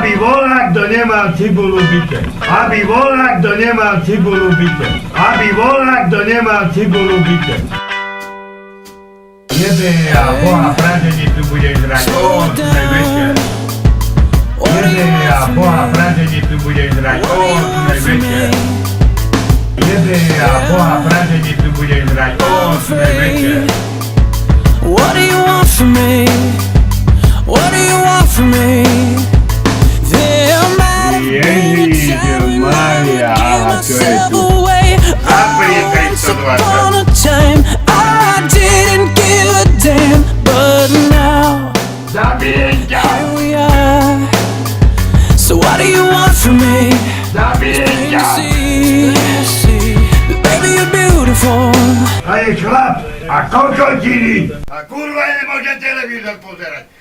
Aby volá, kto nemal cibulu v byte. Aby volá, kto nemal cibulu v byte. Aby volá, kto nemal cibulu v byte. Jebe a Boha Pražení tu budeš hrať o 8 večer. Jebe a Boha Pražení tu budeš hrať o 8 večer. Jebe a Boha Pražení tu budeš hrať o 8 večer. What do you want from me? What do you want from me? There might have been a time when I would give myself away. Once upon a time I didn't give a damn, but now here we are. So what do you want from me? Let me see, baby you're beautiful. A je chlap a kokotiny. A kurva nemôže televízor pozerať.